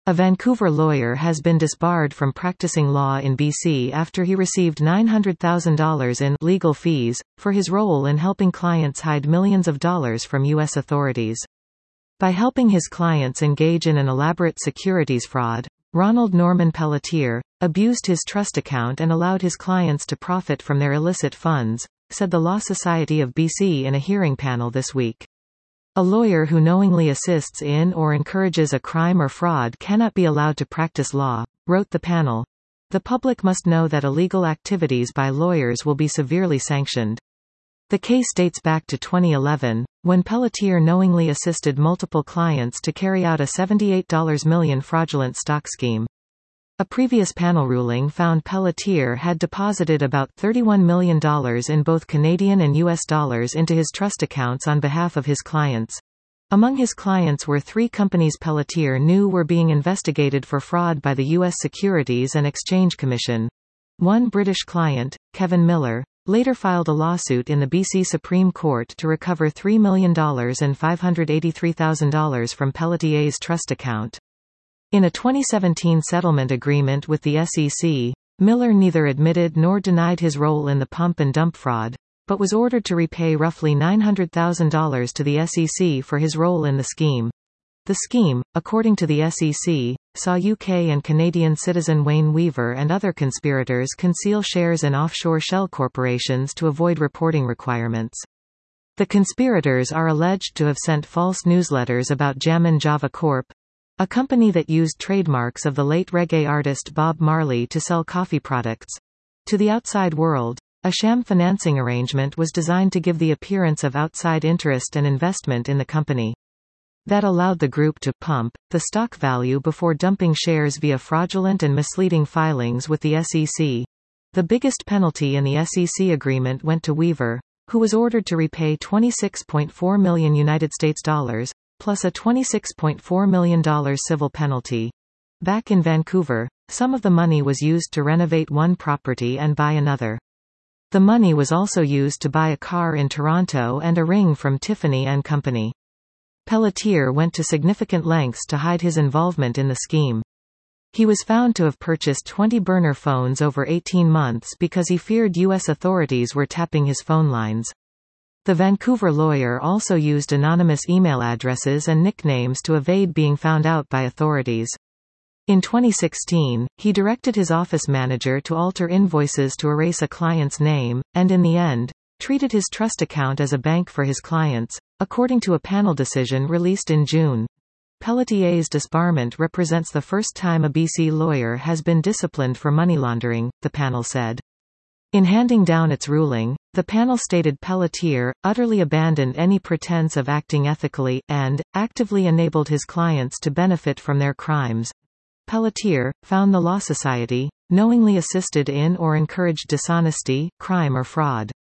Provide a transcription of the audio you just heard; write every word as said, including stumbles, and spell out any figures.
A Vancouver lawyer has been disbarred from practicing law in B C after he received nine hundred thousand dollars in legal fees for his role in helping clients hide millions of dollars from U S authorities. By helping his clients engage in an elaborate securities fraud, Ronald Norman Pelletier abused his trust account and allowed his clients to profit from their illicit funds, said the Law Society of B C in a hearing panel this week. A lawyer who knowingly assists in or encourages a crime or fraud cannot be allowed to practice law, wrote the panel. The public must know that illegal activities by lawyers will be severely sanctioned. The case dates back to twenty eleven, when Pelletier knowingly assisted multiple clients to carry out a seventy-eight million dollars fraudulent stock scheme. A previous panel ruling found Pelletier had deposited about thirty-one million dollars in both Canadian and U S dollars into his trust accounts on behalf of his clients. Among his clients were three companies Pelletier knew were being investigated for fraud by the U S Securities and Exchange Commission. One British client, Kevin Miller, later filed a lawsuit in the B C Supreme Court to recover three million dollars and five hundred eighty-three thousand dollars from Pelletier's trust account. In a twenty seventeen settlement agreement with the S E C, Miller neither admitted nor denied his role in the pump and dump fraud, but was ordered to repay roughly nine hundred thousand dollars to the S E C for his role in the scheme. The scheme, according to the S E C, saw U K and Canadian citizen Wayne Weaver and other conspirators conceal shares in offshore shell corporations to avoid reporting requirements. The conspirators are alleged to have sent false newsletters about Jammin Java Corporation, a company that used trademarks of the late reggae artist Bob Marley to sell coffee products, to the outside world. A sham financing arrangement was designed to give the appearance of outside interest and investment in the company. That allowed the group to pump the stock value before dumping shares via fraudulent and misleading filings with the S E C. The biggest penalty in the S E C agreement went to Weaver, who was ordered to repay twenty-six point four million United States dollars, plus a twenty-six point four million dollars civil penalty. Back in Vancouver, some of the money was used to renovate one property and buy another. The money was also used to buy a car in Toronto and a ring from Tiffany and Company. Pelletier went to significant lengths to hide his involvement in the scheme. He was found to have purchased twenty burner phones over eighteen months because he feared U S authorities were tapping his phone lines. The Vancouver lawyer also used anonymous email addresses and nicknames to evade being found out by authorities. In twenty sixteen, he directed his office manager to alter invoices to erase a client's name, and in the end, treated his trust account as a bank for his clients, according to a panel decision released in June. Pelletier's disbarment represents the first time a B C lawyer has been disciplined for money laundering, the panel said. In handing down its ruling, the panel stated Pelletier utterly abandoned any pretense of acting ethically, and actively enabled his clients to benefit from their crimes. Pelletier, found the Law Society, knowingly assisted in or encouraged dishonesty, crime or fraud.